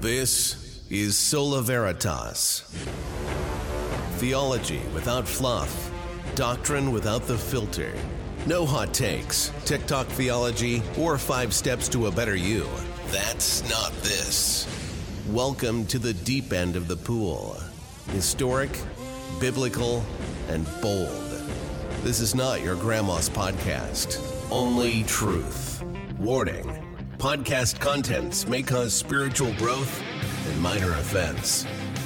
This is Sola Veritas. Theology without fluff. Doctrine without the filter. No hot takes, TikTok theology, or 5 steps to a better you. That's not this. Welcome to the deep end of the pool. Historic, biblical, and bold. This is not your grandma's podcast. Only truth. Warning. Podcast contents may cause spiritual growth and minor offense.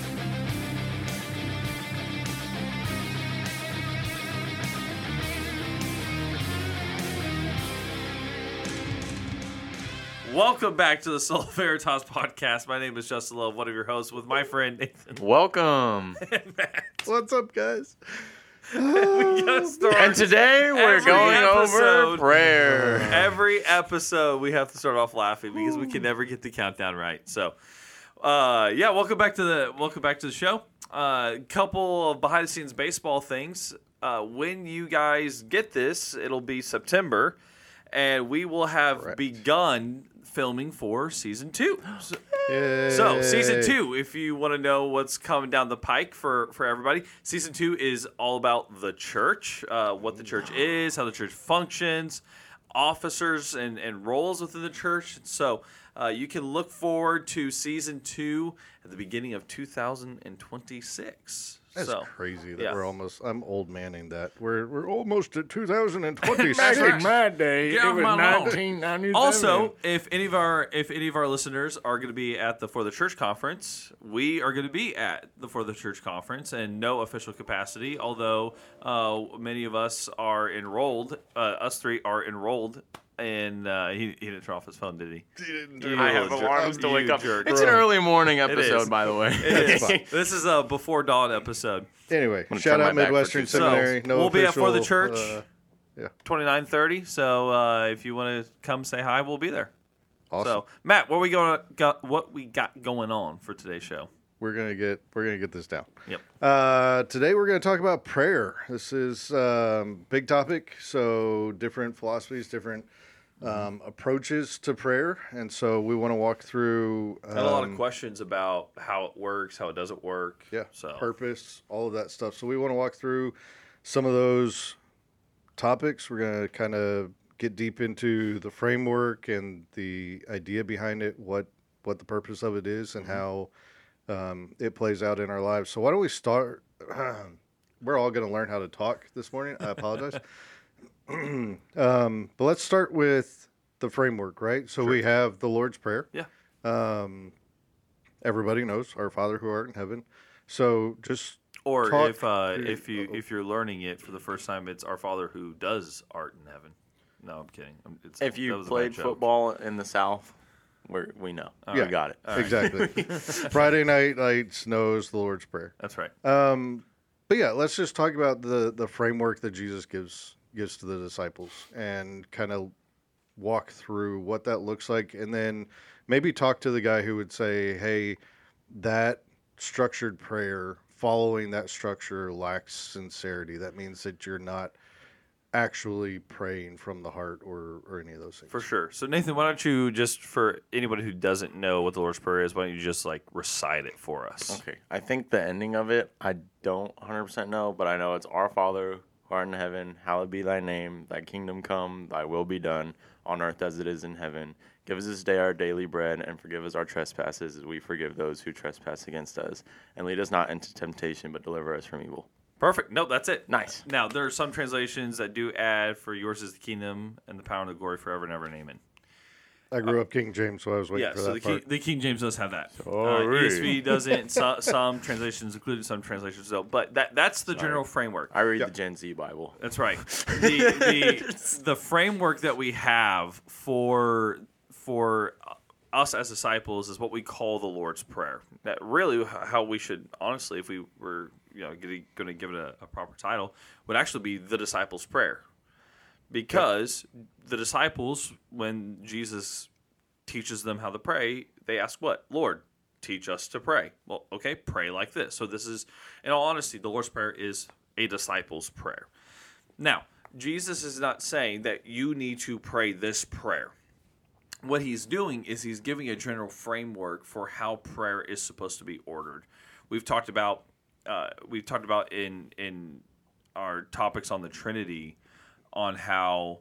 Welcome back to the Sola Veritas podcast. My name is Justin Love, one of your hosts, with my friend Nathan. Welcome. And Matt. What's up, guys? We gotta start. And today we're Every going over episode- prayer. Every episode, we have to start off laughing because we can never get the countdown right. So, welcome back to the show. Couple of behind the scenes baseball things. When you guys get this, it'll be September, and we will have begun filming for season 2. So, season 2, if you want to know what's coming down the pike for everybody, season 2 is all about the church, what the church is, how the church functions, officers and roles within the church. So, you can look forward to season 2 at the beginning of 2026. That's so, crazy that yeah. we're almost. I'm old manning that. We're almost at 2026. Back in my day, Yeah, it was my Lord. 1997. Also, if any of our listeners are going to be at the For the Church conference, we are going to be at the For the Church conference in no official capacity. Although many of us are enrolled, us 3 are enrolled. And he didn't turn off his phone, did he? I have alarms to wake up. Jerk. It's an early morning is. episode, by the way. It is. This is a before dawn episode. Anyway, gonna shout turn my out back for Midwestern 2 Seminary. So, No we'll be at official, For the Church. 29:30. So if you want to come say hi, we'll be there. Awesome. So Matt, what we got going on for today's show? We're gonna get this down. Yep. Today we're gonna talk about prayer. This is big topic. So different philosophies, different approaches to prayer, and so we want to walk through. I had a lot of questions about how it works, how it doesn't work. Yeah, So purpose, all of that stuff. So we want to walk through some of those topics. We're going to kind of get deep into the framework and the idea behind it, what the purpose of it is, and how it plays out in our lives. So why don't we start? We're all going to learn how to talk this morning. I apologize. But let's start with the framework, right? So we have the Lord's Prayer. Yeah. Everybody knows Our Father who art in heaven. So just Or talk if you're learning it for the first time, it's Our Father who does art in heaven. No, I'm kidding. If that you was a played bad joke. football in the South, we know. All We right. got it. All right. exactly. Friday night lights knows the Lord's Prayer. That's right. But yeah, let's just talk about the framework that Jesus gives to the disciples and kind of walk through what that looks like, and then maybe talk to the guy who would say, hey, that structured prayer, following that structure lacks sincerity. That means that you're not actually praying from the heart or any of those things. For sure. So Nathan, why don't you just, for anybody who doesn't know what the Lord's Prayer is, why don't you just like recite it for us? Okay. I think the ending of it, I don't 100% know, but I know it's Our Father who art in heaven, hallowed be thy name, thy kingdom come, thy will be done, on earth as it is in heaven. Give us this day our daily bread, and forgive us our trespasses as we forgive those who trespass against us. And lead us not into temptation, but deliver us from evil. Perfect. No, that's it. Nice. Now, there are some translations that do add, for yours is the kingdom and the power and the glory forever and ever, and amen. I grew up King James, so I was waiting Yeah, for so that part. the King James does have that. Sorry. ESV doesn't. Some translations, including some translations, don't. But that's the general framework. I read the Gen Z Bible. That's right. The framework that we have for us as disciples is what we call the Lord's Prayer. That really how we should, honestly, if we were going to give it a proper title, would actually be the disciples' prayer. Because the disciples, when Jesus teaches them how to pray, they ask what? Lord, teach us to pray. Well, okay, pray like this. So this is, in all honesty, the Lord's Prayer is a disciple's prayer. Now, Jesus is not saying that you need to pray this prayer. what he's doing is he's giving a general framework for how prayer is supposed to be ordered. We've talked about in our topics on the Trinity, on how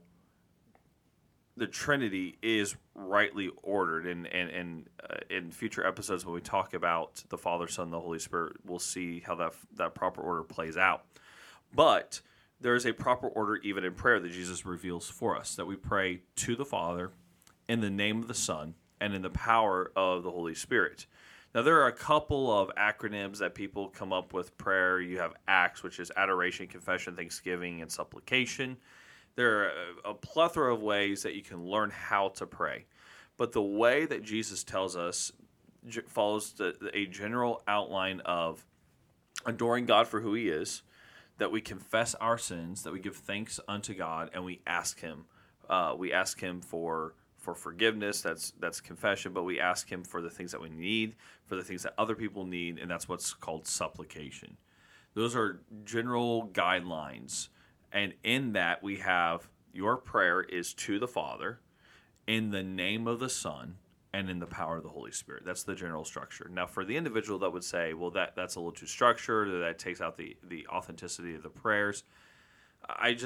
the Trinity is rightly ordered, and in future episodes when we talk about the Father, Son, and the Holy Spirit, we'll see how that proper order plays out. But there is a proper order even in prayer that Jesus reveals for us, that we pray to the Father in the name of the Son and in the power of the Holy Spirit. Now, there are a couple of acronyms that people come up with prayer. You have ACTS, which is adoration, confession, thanksgiving, and supplication. There are a plethora of ways that you can learn how to pray. But the way that Jesus tells us follows a general outline of adoring God for who he is, that we confess our sins, that we give thanks unto God, and we ask him. We ask him for forgiveness, that's confession, but we ask him for the things that we need, for the things that other people need, and that's what's called supplication. Those are general guidelines, and in that we have your prayer is to the Father, in the name of the Son, and in the power of the Holy Spirit. That's the general structure. Now, for the individual that would say, well, that's a little too structured, or that takes out the authenticity of the prayers, I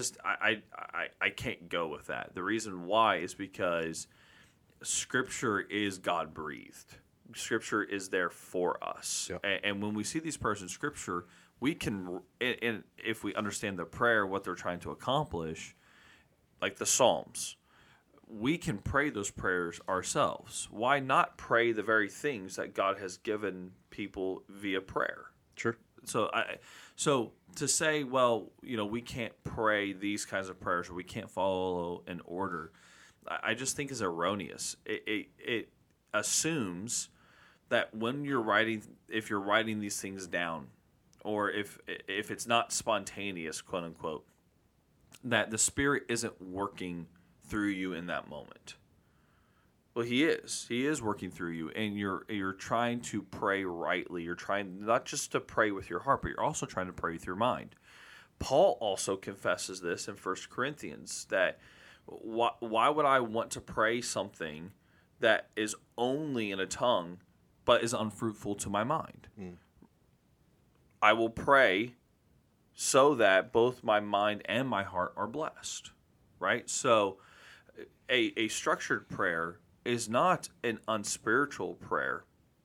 can't go with that. The reason why is because Scripture is God-breathed. Scripture is there for us. Yep. And when we see these prayers in Scripture, we can, and if we understand the prayer, what they're trying to accomplish, like the Psalms, we can pray those prayers ourselves. Why not pray the very things that God has given people via prayer? Sure. So to say, well, we can't pray these kinds of prayers, or we can't follow an order, I just think is erroneous. It assumes that when if you're writing these things down, or if it's not spontaneous, quote unquote, that the Spirit isn't working through you in that moment. Well, he is. He is working through you, and you're trying to pray rightly. You're trying not just to pray with your heart, but you're also trying to pray with your mind. Paul also confesses this in 1 Corinthians, that why would I want to pray something that is only in a tongue but is unfruitful to my mind? I will pray so that both my mind and my heart are blessed, right? So a structured prayer is not an unspiritual prayer.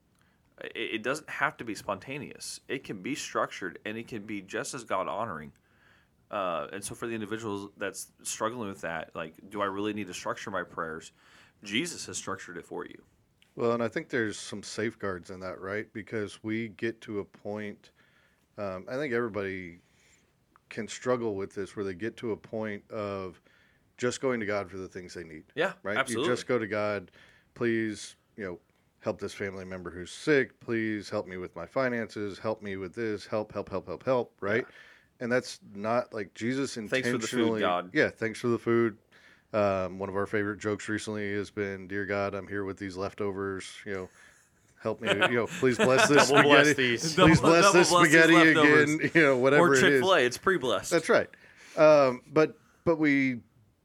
It doesn't have to be spontaneous. It can be structured, and it can be just as God-honoring. And so for the individuals that's struggling with that, like, do I really need to structure my prayers? Jesus has structured it for you. Well, and I think there's some safeguards in that, right? Because we get to a point, I think everybody can struggle with this, where they get to a point of just going to God for the things they need. Yeah, right. Absolutely. You just go to God, please, help this family member who's sick. Please help me with my finances. Help me with this. Help. Right. Yeah. And that's not like Jesus intentionally. Thanks for the food, God. Yeah. Thanks for the food. One of our favorite jokes recently has been, "Dear God, I'm here with these leftovers. Help me. Please bless this Double spaghetti. bless these. Please bless this spaghetti again. Whatever or it is. Or Chick-fil-A. It's pre-blessed. That's right. But we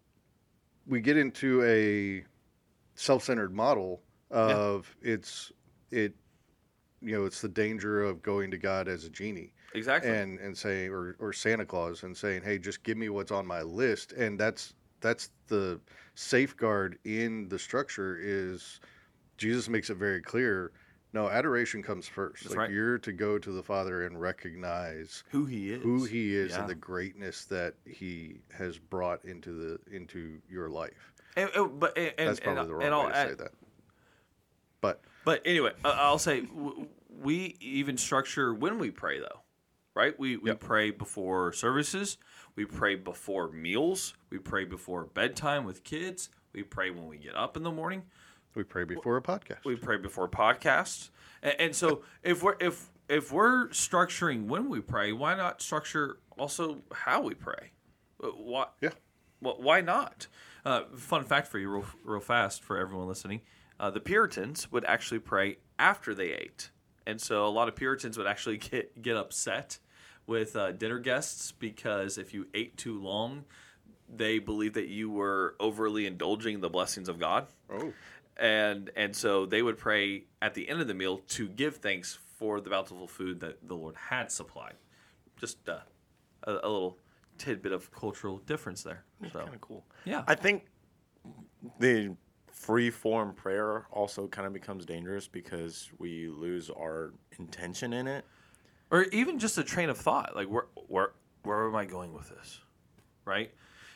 get into a self-centered model of it's the danger of going to God as a genie. Exactly. And saying, or Santa Claus, and saying, hey, just give me what's on my list. And that's the safeguard in the structure. Is Jesus makes it very clear, no, adoration comes first. That's right. You're to go to the Father and recognize who he is, and the greatness that he has brought into your life. That's probably the wrong way to say that. But anyway, I'll say we even structure when we pray, though, right? We pray before services. We pray before meals. We pray before bedtime with kids. We pray when we get up in the morning. We pray before a podcast. We pray before podcasts. And so if we're structuring when we pray, why not structure also how we pray? Why? Yeah. Why not? Fun fact for you, real fast, for everyone listening: the Puritans would actually pray after they ate, and so a lot of Puritans would actually get upset with dinner guests, because if you ate too long, they believed that you were overly indulging the blessings of God. Oh. And so they would pray at the end of the meal to give thanks for the bountiful food that the Lord had supplied. Just a little tidbit of cultural difference there. So Kind of cool. yeah, I think the free form prayer also kind of becomes dangerous because we lose our intention in it. or even just a train of thought. Like where am I going with this? Right.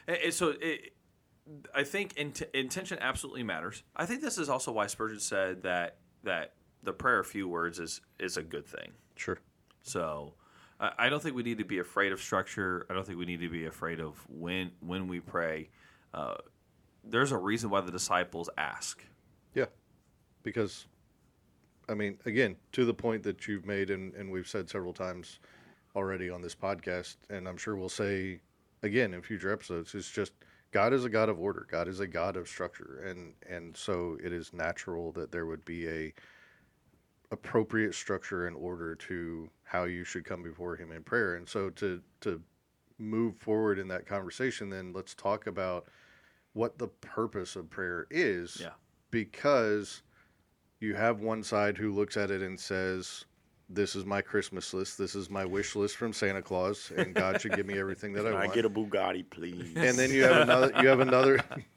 I think intention absolutely matters. I think this is also why Spurgeon said that the prayer of few words is a good thing. Sure. So I don't think we need to be afraid of structure. I don't think we need to be afraid of when we pray. There's a reason why the disciples ask. Yeah. Because, I mean, again, to the point that you've made and we've said several times already on this podcast, and I'm sure we'll say again in future episodes, it's just God is a God of order. God is a God of structure. And so it is natural that there would be a appropriate structure and order to how you should come before him in prayer. And so to move forward in that conversation, then let's talk about what the purpose of prayer is. Yeah. Because you have one side who looks at it and says, this is my Christmas list. This is my wish list from Santa Claus, and God should give me everything that I Can I want. get a Bugatti, please? And then you have another.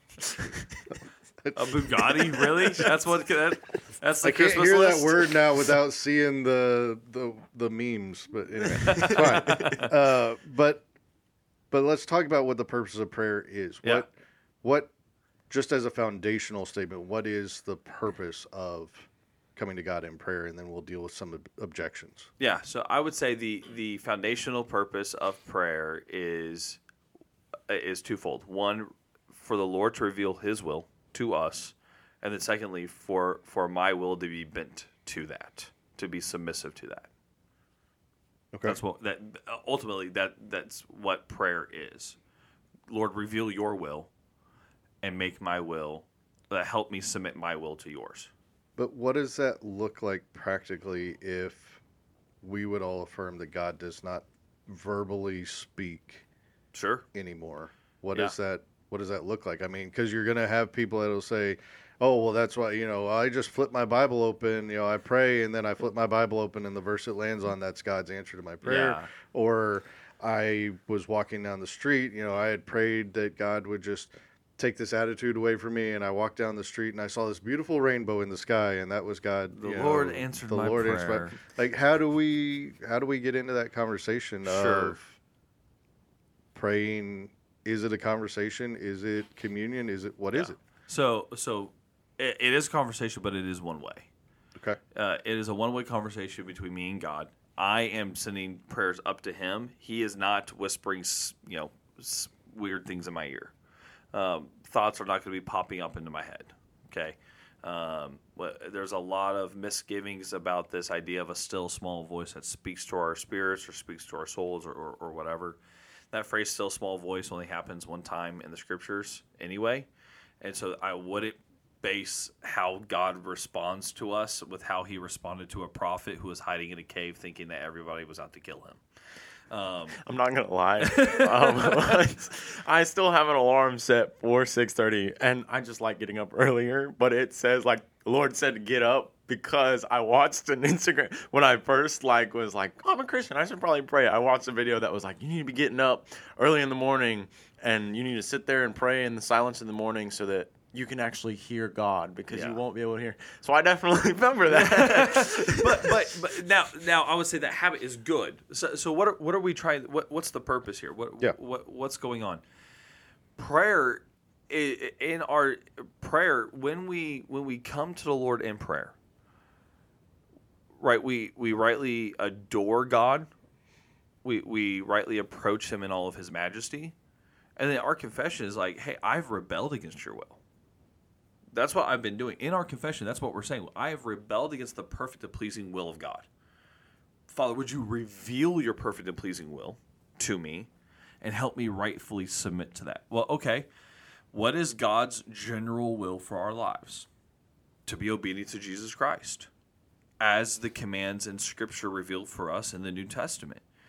A Bugatti, really? That's the I can't Christmas hear list? that word now without seeing the memes. But anyway, fine. But let's talk about what the purpose of prayer is. Yeah. What just as a foundational statement, what is the purpose of coming to God in prayer? And then we'll deal with some objections. Yeah, so I would say the foundational purpose of prayer is twofold. One, for the Lord to reveal His will to us, and then secondly, for my will to be bent to that, to be submissive to that. Okay. That's what ultimately that's what prayer is. Lord, reveal Your will, and make my will. Help me submit my will to Yours. But what does that look like practically if we would all affirm that God does not verbally speak Sure. anymore? What Yeah. does that look like? I mean, because you're going to have people that'll say, oh, well, that's why, I just flip my Bible open, I pray, and then I flip my Bible open, and the verse it lands on, that's God's answer to my prayer. Yeah. Or I was walking down the street, I had prayed that God would just take this attitude away from me, and I walked down the street and I saw this beautiful rainbow in the sky, and that was God. The Lord answered my prayer. Like, how do we get into that conversation Sure. of praying? Is it a conversation? Is it communion? Is it what is it? So it is a conversation, but it is one way. Okay. It is a one-way conversation between me and God. I am sending prayers up to Him. He is not whispering, weird things in my ear. Thoughts are not going to be popping up into my head. Okay. There's a lot of misgivings about this idea of a still small voice that speaks to our spirits or speaks to our souls or whatever. That phrase "still small voice" only happens one time in the scriptures anyway. And so I wouldn't base how God responds to us with how He responded to a prophet who was hiding in a cave thinking that everybody was out to kill him. I'm not gonna lie. I still have an alarm set for 6:30, and I just like getting up earlier. But it says the Lord said to get up because I watched an Instagram when I first was like, oh, I'm a Christian, I should probably pray. I watched a video that was like, you need to be getting up early in the morning, and you need to sit there and pray in the silence in the morning so that you can actually hear God because you won't be able to hear. So I definitely remember that. but now I would say that habit is good. So what are we trying? What's the purpose here? What's going on? Prayer, in our prayer, when we come to the Lord in prayer, right? We rightly adore God. We rightly approach Him in all of His majesty, and then our confession is like, hey, I've rebelled against Your will. That's what I've been doing. In our confession, that's what we're saying. I have rebelled against the perfect and pleasing will of God. Father, would You reveal Your perfect and pleasing will to me and help me rightfully submit to that? Well, okay. What is God's general will for our lives? To be obedient to Jesus Christ, as the commands in Scripture revealed for us in the New Testament.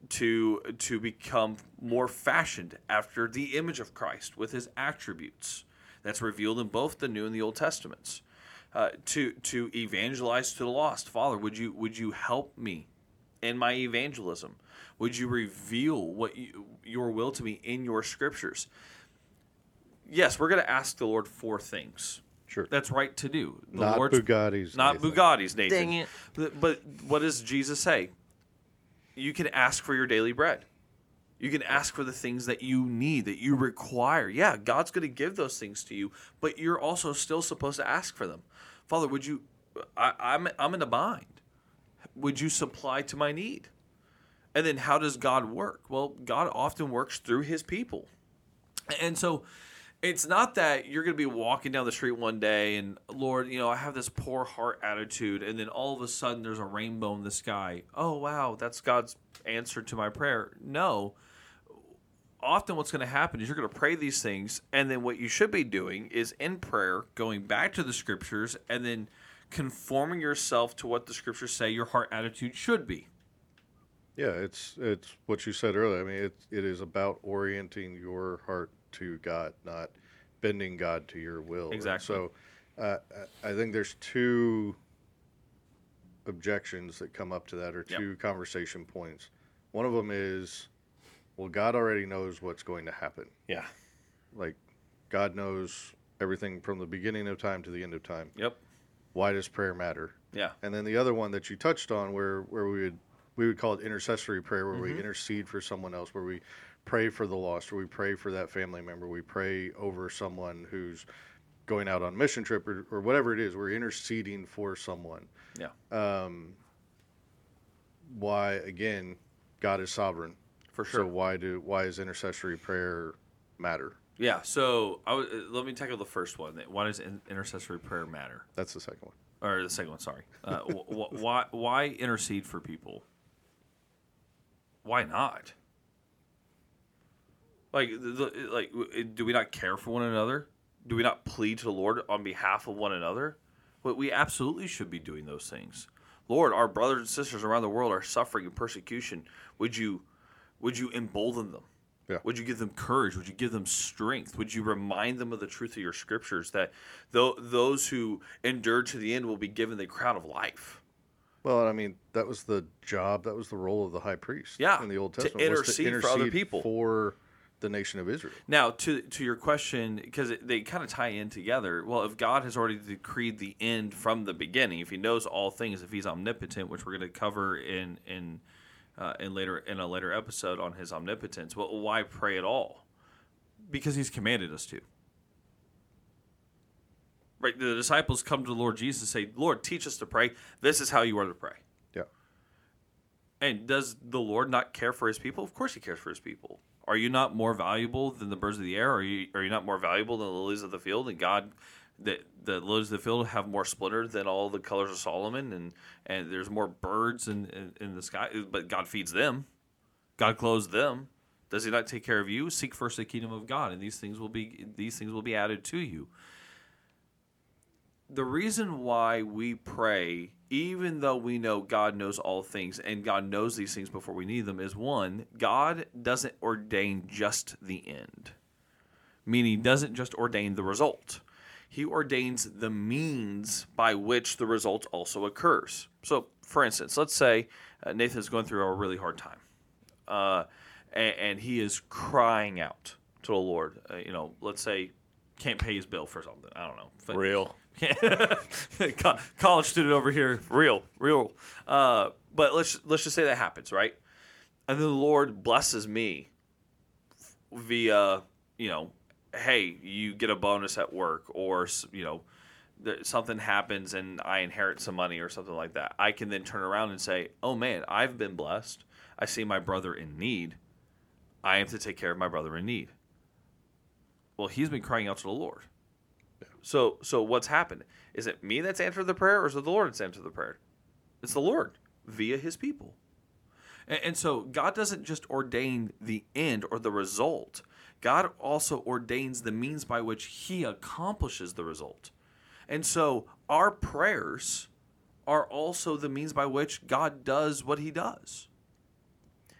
to become more fashioned after the image of Christ with his attributes that's revealed in both the New and the Old Testaments. To evangelize to the lost. Father, would you help me in my evangelism? Would you reveal your will to me in your scriptures? Yes, we're going to ask the Lord for things. Sure. That's right to do. Not Bugattis. Not Nathan. Bugattis, Nathan. Dang it. But what does Jesus say? You can ask for your daily bread. You can ask for the things that you need, that you require. Yeah, God's going to give those things to you, but you're also still supposed to ask for them. Father, would you? I'm in a bind. Would you supply to my need? And then how does God work? Well, God often works through his people. And so it's not that you're going to be walking down the street one day and, Lord, I have this poor heart attitude, and then all of a sudden there's a rainbow in the sky. Oh, wow, that's God's answer to my prayer. No. Often what's going to happen is you're going to pray these things, and then what you should be doing is in prayer, going back to the scriptures, and then conforming yourself to what the scriptures say your heart attitude should be. Yeah, it's what you said earlier. I mean, it is about orienting your heart to God, not bending God to your will. Exactly. And so I think there's two objections that come up to that, or two conversation points. One of them is, well, God already knows what's going to happen. Yeah. Like, God knows everything from the beginning of time to the end of time. Yep. Why does prayer matter? Yeah. And then the other one that you touched on, where we would call it intercessory prayer, where we intercede for someone else, where we pray for the lost, or we pray for that family member, we pray over someone who's going out on a mission trip, or whatever it is. We're interceding for someone. Yeah. Why, again, God is sovereign. For sure. So why does intercessory prayer matter? Yeah, so let me tackle the first one. Why does intercessory prayer matter? That's the second one. Or the second one, sorry. Why intercede for people? Why not? Do we not care for one another? Do we not plead to the Lord on behalf of one another? But we absolutely should be doing those things. Lord, our brothers and sisters around the world are suffering and persecution. Would you embolden them? Yeah. Would you give them courage? Would you give them strength? Would you remind them of the truth of your scriptures, that those who endure to the end will be given the crown of life? Well, I mean, that was the job, that was the role of the high priest in the Old Testament. To intercede for other people. For the nation of Israel. Now, to your question, because they kind of tie in together, well, if God has already decreed the end from the beginning, if he knows all things, if he's omnipotent, which we're going to cover in a later episode on his omnipotence, well, why pray at all? Because he's commanded us to. Right? The disciples come to the Lord Jesus and say, Lord, teach us to pray. This is how you are to pray. Yeah. And does the Lord not care for his people? Of course he cares for his people. Are you not more valuable than the birds of the air? Are you not more valuable than the lilies of the field? And God, the lilies of the field have more splendor than all the colors of Solomon, and there's more birds in the sky, but God feeds them. God clothes them. Does he not take care of you? Seek first the kingdom of God, and these things will be added to you. The reason why we pray, even though we know God knows all things and God knows these things before we need them, is one, God doesn't ordain just the end. Meaning he doesn't just ordain the result. He ordains the means by which the result also occurs. So, for instance, let's say Nathan's going through a really hard time. And he is crying out to the Lord. Let's say can't pay his bill for something. I don't know. Real. College student over here. Real. But let's just say that happens, right? And then the Lord blesses me via, hey, you get a bonus at work, or, something happens and I inherit some money or something like that. I can then turn around and say, oh man, I've been blessed. I see my brother in need. I have to take care of my brother in need. Well, he's been crying out to the Lord. So what's happened? Is it me that's answered the prayer, or is it the Lord that's answered the prayer? It's the Lord via his people. And so God doesn't just ordain the end or the result. God also ordains the means by which he accomplishes the result. And so our prayers are also the means by which God does what he does.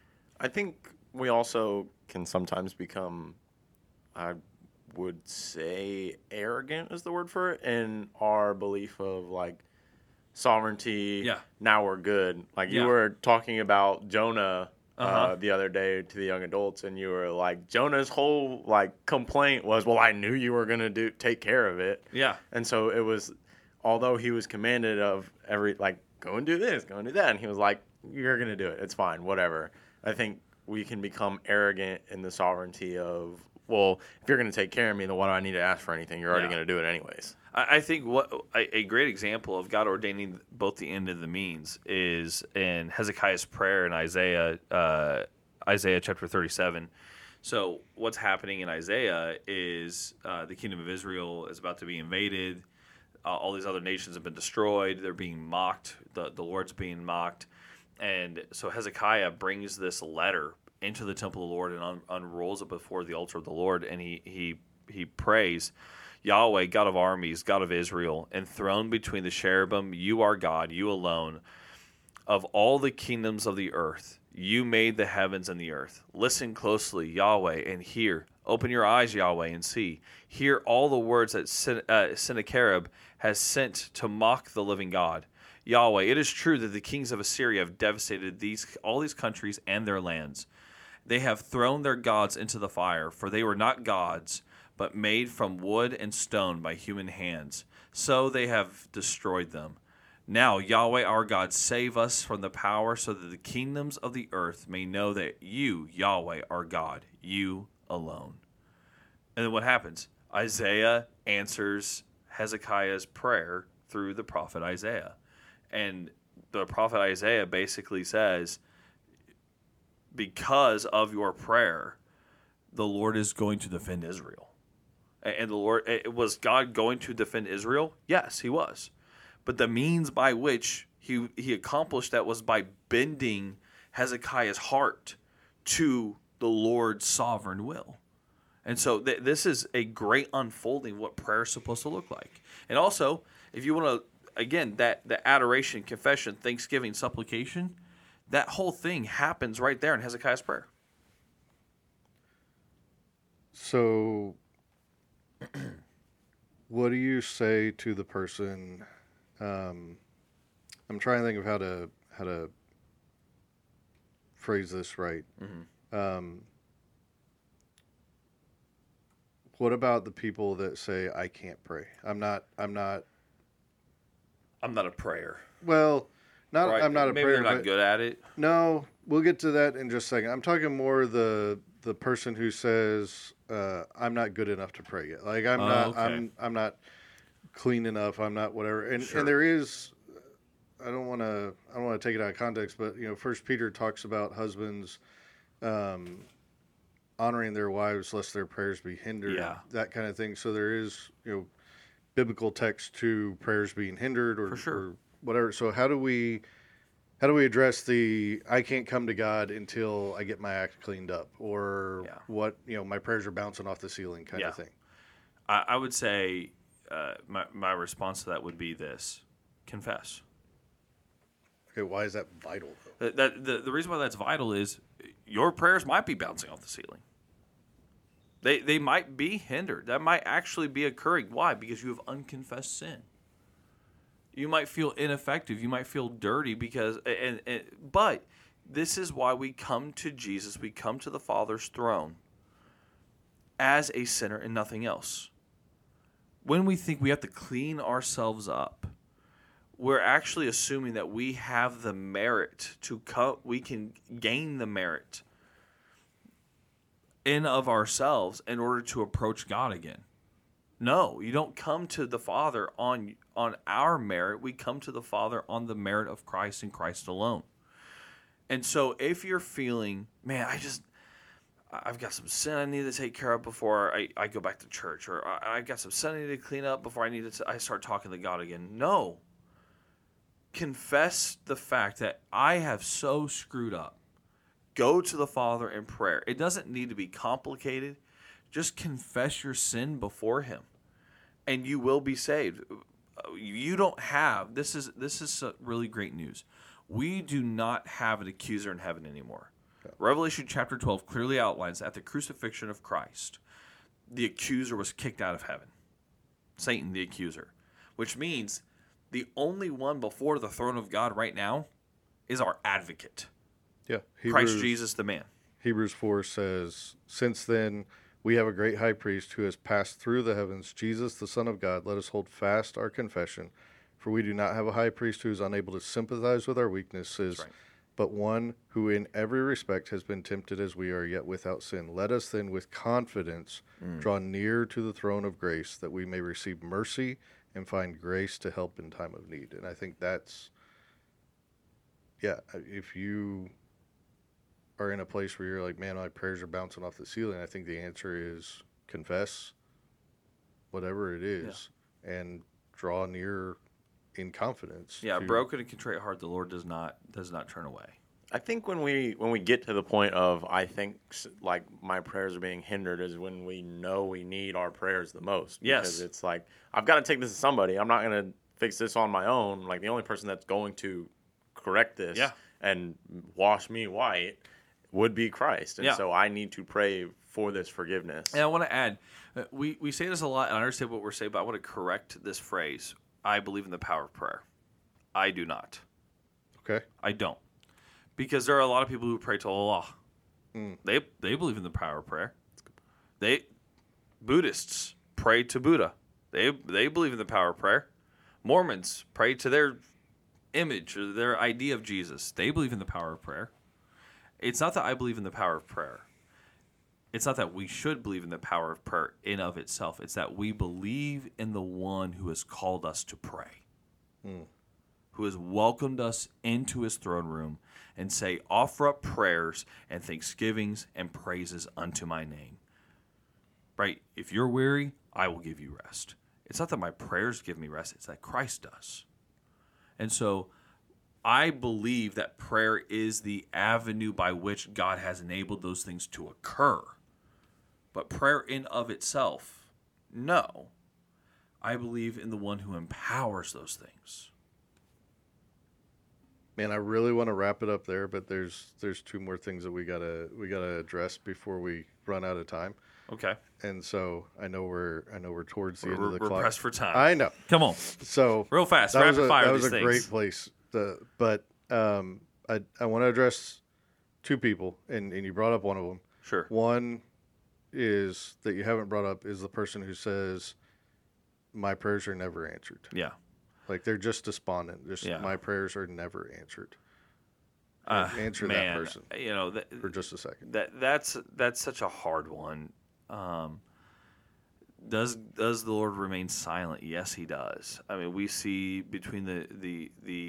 I think we also can sometimes become, I would say, arrogant is the word for it, in our belief of like sovereignty. Yeah. Now we're good. Like you Yeah. were talking about Jonah Uh-huh. the other day to the young adults, and you were like, Jonah's whole like complaint was, "Well, I knew you were gonna take care of it." Yeah. And so it was, although he was commanded of go and do this, go and do that, and he was like, "You're gonna do it. It's fine, whatever." I think we can become arrogant in the sovereignty of, well, if you're gonna take care of me, then why do I need to ask for anything? You're already Yeah. gonna do it anyways. I think what a great example of God ordaining both the end and the means is in Hezekiah's prayer in Isaiah chapter 37. So what's happening in Isaiah is the kingdom of Israel is about to be invaded. All these other nations have been destroyed. They're being mocked. The Lord's being mocked. And so Hezekiah brings this letter into the temple of the Lord and unrolls it before the altar of the Lord. And he prays, Yahweh, God of armies, God of Israel, enthroned between the cherubim, you are God, you alone. Of all the kingdoms of the earth, you made the heavens and the earth. Listen closely, Yahweh, and hear. Open your eyes, Yahweh, and see. Hear all the words that Sennacherib has sent to mock the living God. Yahweh, it is true that the kings of Assyria have devastated all these countries and their lands. They have thrown their gods into the fire, for they were not gods, but made from wood and stone by human hands. So they have destroyed them. Now, Yahweh our God, save us from the power, so that the kingdoms of the earth may know that you, Yahweh, are God, you alone. And then what happens? Isaiah answers Hezekiah's prayer through the prophet Isaiah. And the prophet Isaiah basically says, because of your prayer, the Lord is going to defend Israel. And the Lord, was God going to defend Israel? Yes, he was. But the means by which he accomplished that was by bending Hezekiah's heart to the Lord's sovereign will. And so this is a great unfolding of what prayer is supposed to look like. And also, if you want to, again, the adoration, confession, thanksgiving, supplication, that whole thing happens right there in Hezekiah's prayer. So, what do you say to the person? I'm trying to think of how to phrase this right. Mm-hmm. What about the people that say, "I can't pray. I'm not." I'm not a prayer. Well, Right? I'm not a Maybe prayer. they're not but good at it. No, we'll get to that in just a second. I'm talking more the person who says, "I'm not good enough to pray yet." Like Okay. I'm not clean enough. I'm not whatever. And Sure. and there is, I don't want to take it out of context, but First Peter talks about husbands honoring their wives lest their prayers be hindered. Yeah. That kind of thing. So there is biblical text to prayers being hindered or, For sure. or whatever. So how do we address the I can't come to God until I get my act cleaned up, or Yeah. what my prayers are bouncing off the ceiling kind Yeah. of thing? I would say my response to that would be this: confess. Okay, why is that vital though? The reason why that's vital is your prayers might be bouncing off the ceiling. They might be hindered. That might actually be occurring. Why? Because you have unconfessed sin. You might feel ineffective. You might feel dirty but this is why we come to Jesus. We come to the Father's throne as a sinner and nothing else. When we think we have to clean ourselves up, we're actually assuming that we have the merit we can gain the merit in of ourselves in order to approach God again. No, you don't come to the Father on our merit. We come to the Father on the merit of Christ and Christ alone. And so if you're feeling, man, I've got some sin I need to take care of before I go back to church, or I've got some sin I need to clean up before I start talking to God again. No. Confess the fact that I have so screwed up. Go to the Father in prayer. It doesn't need to be complicated. Just confess your sin before Him, and you will be saved. You don't have, this is really great news. We do not have an accuser in heaven anymore. Revelation chapter 12 clearly outlines that at the crucifixion of Christ, the accuser was kicked out of heaven. Satan, the accuser. Which means the only one before the throne of God right now is our advocate. Yeah. Christ Jesus, the man. Hebrews 4 says, "Since then we have a great high priest who has passed through the heavens, Jesus, the Son of God. Let us hold fast our confession. For we do not have a high priest who is unable to sympathize with our weaknesses, That's right. but one who in every respect has been tempted as we are, yet without sin. Let us then with confidence draw near to the throne of grace, that we may receive mercy and find grace to help in time of need." And I think that's, if you are in a place where you're like, man, my prayers are bouncing off the ceiling, I think the answer is confess whatever it is and draw near in confidence. Yeah, a broken and contrite heart the Lord does not turn away. I think when we get to the point of, I think, like, my prayers are being hindered is when we know we need our prayers the most. Yes. Because it's like, I've got to take this to somebody. I'm not going to fix this on my own. Like, the only person that's going to correct this and wash me white would be Christ. And so I need to pray for this forgiveness. And I want to add, we say this a lot, and I understand what we're saying, but I want to correct this phrase. I believe in the power of prayer. I do not. Okay. I don't. Because there are a lot of people who pray to Allah. They believe in the power of prayer. Buddhists pray to Buddha. They believe in the power of prayer. Mormons pray to their image or their idea of Jesus. They believe in the power of prayer. It's not that I believe in the power of prayer. It's not that we should believe in the power of prayer in of itself. It's that we believe in the one who has called us to pray, who has welcomed us into his throne room and say, offer up prayers and thanksgivings and praises unto my name. Right? If you're weary, I will give you rest. It's not that my prayers give me rest. It's that Christ does. And so I believe that prayer is the avenue by which God has enabled those things to occur. But prayer in of itself, no. I believe in the one who empowers those things. Man, I really want to wrap it up there, but there's two more things that we gotta address before we run out of time. Okay. And so I know we're towards the end of the We're clock. pressed for time. I know. Come on. So Real fast. that was Rapid fire that these was a things. great place. But I want to address two people, and you brought up one of them. Sure. One is that you haven't brought up is the person who says, my prayers are never answered. Yeah. Like they're just despondent. My prayers are never answered. Answer that person. You know, for just a second. That's such a hard one. Does the Lord remain silent? Yes, He does. I mean, we see between the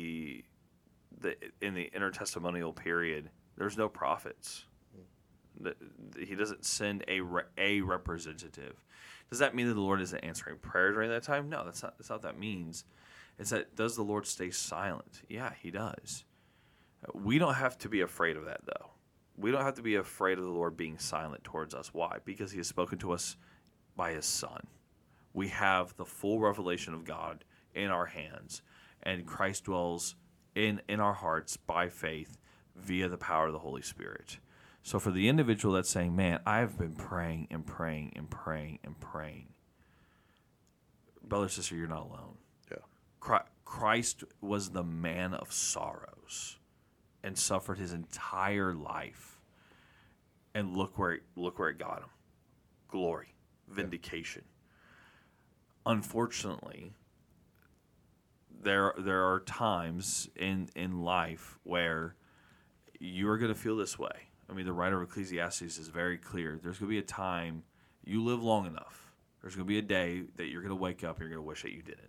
in the intertestamental period, there's no prophets. He doesn't send a representative. Does that mean that the Lord isn't answering prayers during that time? No, that's not what that means. It's that, does the Lord stay silent? Yeah, He does. We don't have to be afraid of that, though. We don't have to be afraid of the Lord being silent towards us. Why? Because He has spoken to us by His Son. We have the full revelation of God in our hands, and Christ dwells in our hearts by faith via the power of the Holy Spirit. So for the individual that's saying, man, I've been praying and praying and praying and praying, brother, sister, you're not alone. Yeah. Christ was the man of sorrows and suffered His entire life. And look where it got Him. Glory, vindication. Yeah. Unfortunately, there are times in life where you're going to feel this way. I mean, the writer of Ecclesiastes is very clear. There's going to be a time, you live long enough, there's going to be a day that you're going to wake up and you're going to wish that you didn't.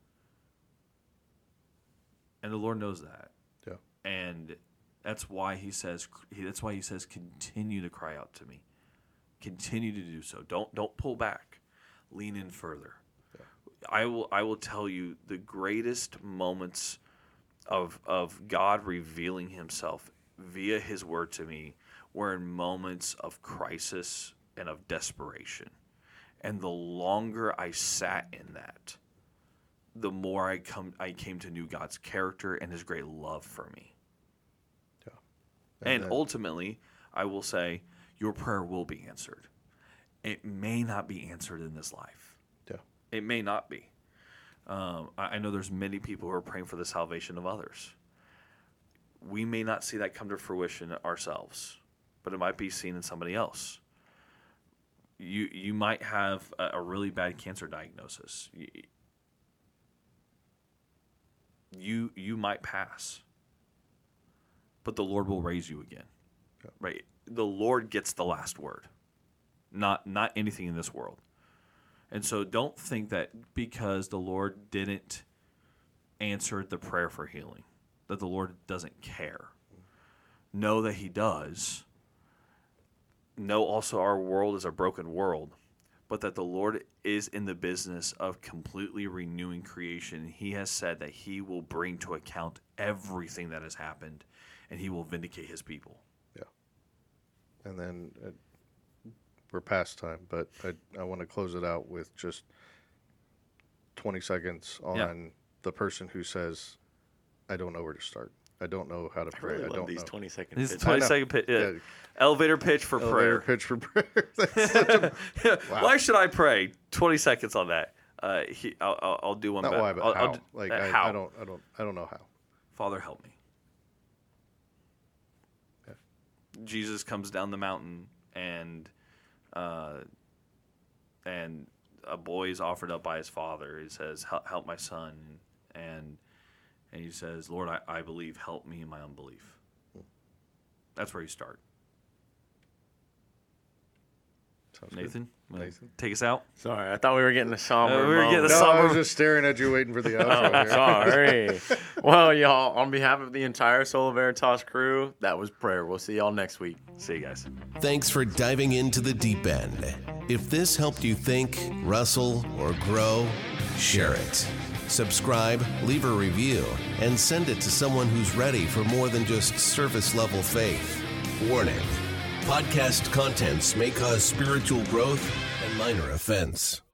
And the Lord knows that. Yeah. And that's why He says continue to cry out to me. Continue to do so. Don't pull back. Lean in further. Yeah. I will tell you the greatest moments of God revealing Himself via His word to me were in moments of crisis and of desperation. And the longer I sat in that, the more I came to know God's character and His great love for me. Yeah. And ultimately, I will say, your prayer will be answered. It may not be answered in this life. Yeah. It may not be. I know there's many people who are praying for the salvation of others. We may not see that come to fruition ourselves, but it might be seen in somebody else. You might have a really bad cancer diagnosis. You might pass, but the Lord will raise you again. Yeah. Right? The Lord gets the last word, not anything in this world. And so don't think that because the Lord didn't answer the prayer for healing, that the Lord doesn't care. Know that he does. Know also our world is a broken world, but that the Lord is in the business of completely renewing creation. He has said that he will bring to account everything that has happened, and he will vindicate his people. Yeah. And then we're past time, but I want to close it out with just 20 seconds on the person who says, I don't know where to start. I don't know how to pray. I really I love don't these know. 20-second This pitches. is 20-second pitch. Yeah. Elevator pitch for Elevator prayer. pitch for prayer. That's such a, wow. Why should I pray? 20 seconds on that. I'll do one Not better. why, but I'll how. do- Like how? I don't know how. Father, help me. Yeah. Jesus comes down the mountain, and a boy is offered up by his father. He says, help my son. And he says, Lord, I believe. Help me in my unbelief. That's where you start. Sounds good. Nathan, wanna Nathan? take us out. Sorry, I thought we were getting a somber we were getting moment. a No, I somber- was just staring at you waiting for the outro. Oh, here. sorry. Well, y'all, on behalf of the entire Soul Veritas crew, that was prayer. We'll see y'all next week. See you guys. Thanks for diving into the deep end. If this helped you think, wrestle, or grow, share it. Subscribe, leave a review, and send it to someone who's ready for more than just surface level faith. Warning: podcast contents may cause spiritual growth and minor offense.